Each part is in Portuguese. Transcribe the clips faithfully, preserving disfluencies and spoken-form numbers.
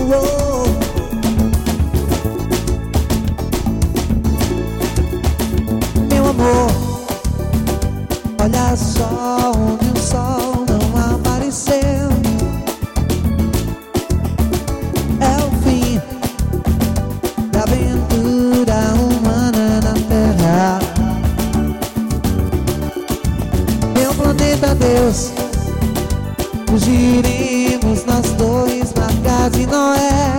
Meu amor, olha só onde o sol não apareceu. É o fim da aventura humana na Terra. Meu planeta Deus, fugiremos nós dois na casa de Noé.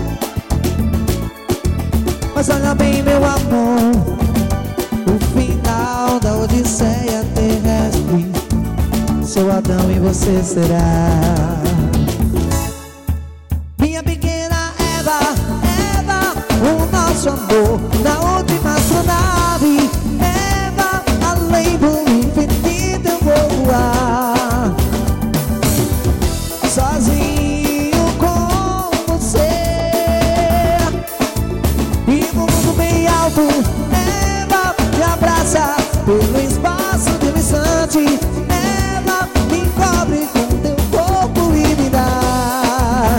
Mas olha bem, meu amor, o final da odisseia terrestre, seu Adão e você será. Minha pequena Eva, Eva, o nosso amor na última astronave. Eva, além do infinito eu vou voar, sozinho com você. E no mundo bem alto, Eva, me abraça pelo espaço de um instante. Eva, me cobre com teu corpo e me dá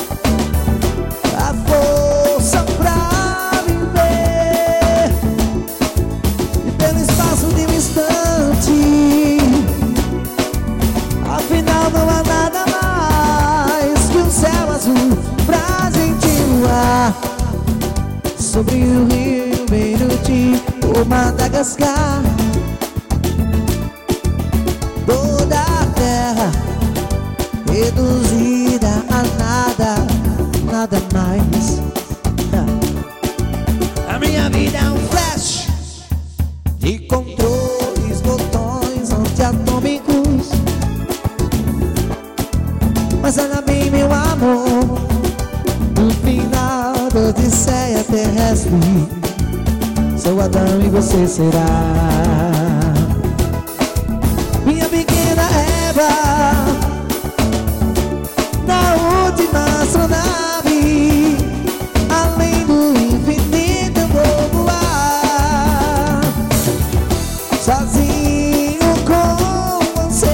a força pra viver. E pelo espaço de um instante, afinal não há nada mais que um céu azul pra gente voar sobre o rio Beirute ou Madagascar. Toda a terra reduzida a nada, nada mais. A minha vida é um flash de controles, botões antiatômicos. Mas olha bem, meu amor, no final da odisseia terrestre, seu Adão e você será. Minha pequena Eva, na última astronave, além do infinito eu vou voar, sozinho com você.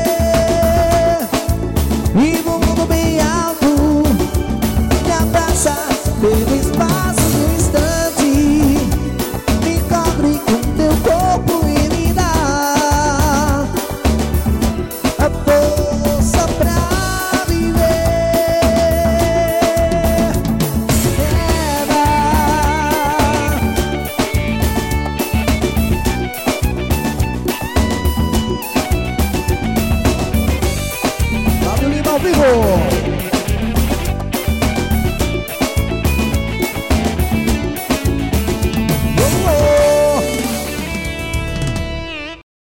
E no mundo bem alto, me abraça pelo espaço de um instante, me cobre com teu corpo e me dá a força pra viver. Eva, Fábio Lima ao vivo.